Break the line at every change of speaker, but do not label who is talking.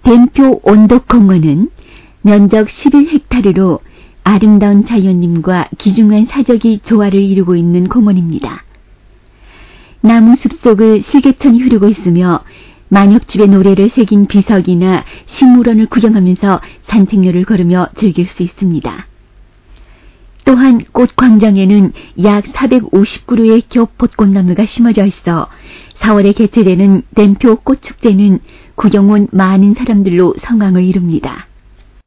댐표 온덕공원은 면적 11헥타르로 아름다운 자연림과 기중한 사적이 조화를 이루고 있는 공원입니다. 나무 숲속을 실개천이 흐르고 있으며 만엽집의 노래를 새긴 비석이나 식물원을 구경하면서 산책로를 걸으며 즐길 수 있습니다. 또한 꽃광장에는 약 450그루의 겹 벚꽃나무가 심어져 있어 4월에 개최되는 댐표 꽃축제는 구경 온 많은 사람들로 성황을 이룹니다.